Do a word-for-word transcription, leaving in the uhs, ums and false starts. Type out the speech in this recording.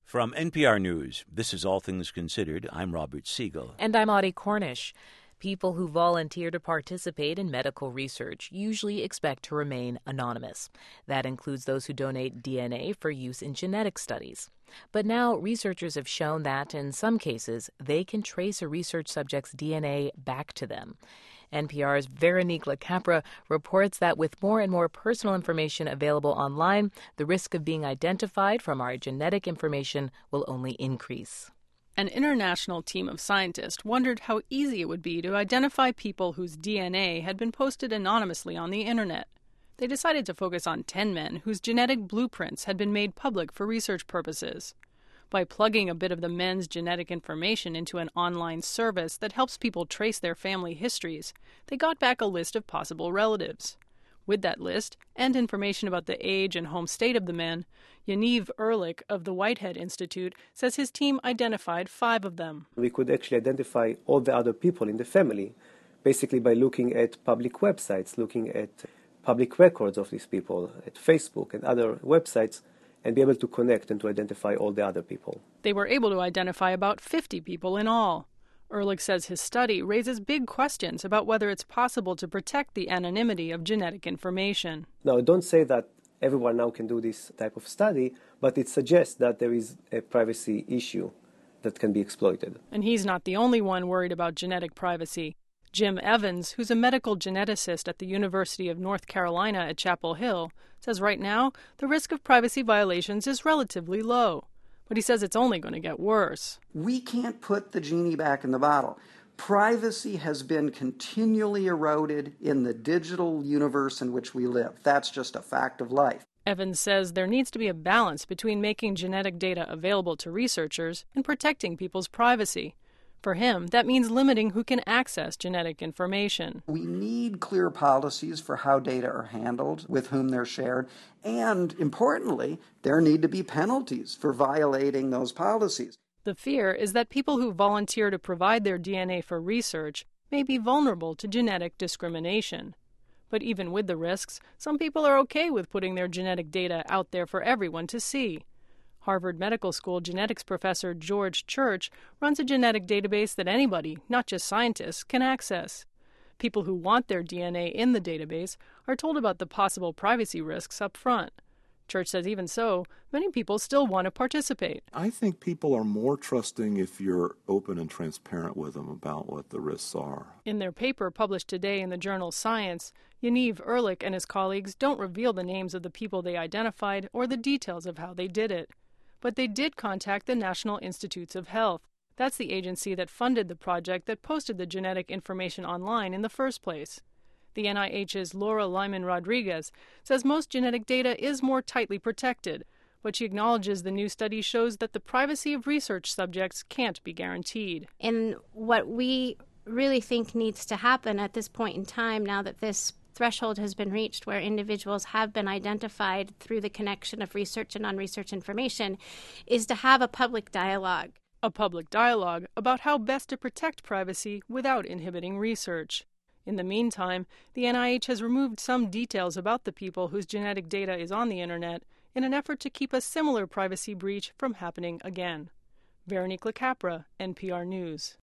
From N P R News, this is All Things Considered. I'm Robert Siegel. And I'm Audie Cornish. People who volunteer to participate in medical research usually expect to remain anonymous. That includes those who donate D N A for use in genetic studies. But now researchers have shown that, in some cases, they can trace a research subject's D N A back to them. N P R's Veronique LeCapra reports that with more and more personal information available online, the risk of being identified from our genetic information will only increase. An international team of scientists wondered how easy it would be to identify people whose D N A had been posted anonymously on the internet. They decided to focus on ten men whose genetic blueprints had been made public for research purposes. By plugging a bit of the men's genetic information into an online service that helps people trace their family histories, they got back a list of possible relatives. With that list, and information about the age and home state of the men, Yaniv Ehrlich of the Whitehead Institute says his team identified five of them. We could actually identify all the other people in the family, basically by looking at public websites, looking at public records of these people, at Facebook and other websites, and be able to connect and to identify all the other people. They were able to identify about fifty people in all. Ehrlich says his study raises big questions about whether it's possible to protect the anonymity of genetic information. Now, I don't say that everyone now can do this type of study, but it suggests that there is a privacy issue that can be exploited. And he's not the only one worried about genetic privacy. Jim Evans, who's a medical geneticist at the University of North Carolina at Chapel Hill, says right now the risk of privacy violations is relatively low. But he says it's only going to get worse. We can't put the genie back in the bottle. Privacy has been continually eroded in the digital universe in which we live. That's just a fact of life. Evans says there needs to be a balance between making genetic data available to researchers and protecting people's privacy. For him, that means limiting who can access genetic information. We need clear policies for how data are handled, with whom they're shared, and, importantly, there need to be penalties for violating those policies. The fear is that people who volunteer to provide their D N A for research may be vulnerable to genetic discrimination. But even with the risks, some people are okay with putting their genetic data out there for everyone to see. Harvard Medical School genetics professor George Church runs a genetic database that anybody, not just scientists, can access. People who want their D N A in the database are told about the possible privacy risks up front. Church says even so, many people still want to participate. I think people are more trusting if you're open and transparent with them about what the risks are. In their paper published today in the journal Science, Yaniv Ehrlich and his colleagues don't reveal the names of the people they identified or the details of how they did it. But they did contact the National Institutes of Health. That's the agency that funded the project that posted the genetic information online in the first place. The N I H's Laura Lyman Rodriguez says most genetic data is more tightly protected, but she acknowledges the new study shows that the privacy of research subjects can't be guaranteed. And what we really think needs to happen at this point in time, now that this threshold has been reached where individuals have been identified through the connection of research and unresearched information, is to have a public dialogue. A public dialogue about how best to protect privacy without inhibiting research. In the meantime, the N I H has removed some details about the people whose genetic data is on the internet in an effort to keep a similar privacy breach from happening again. Veronique LeCapra, N P R News.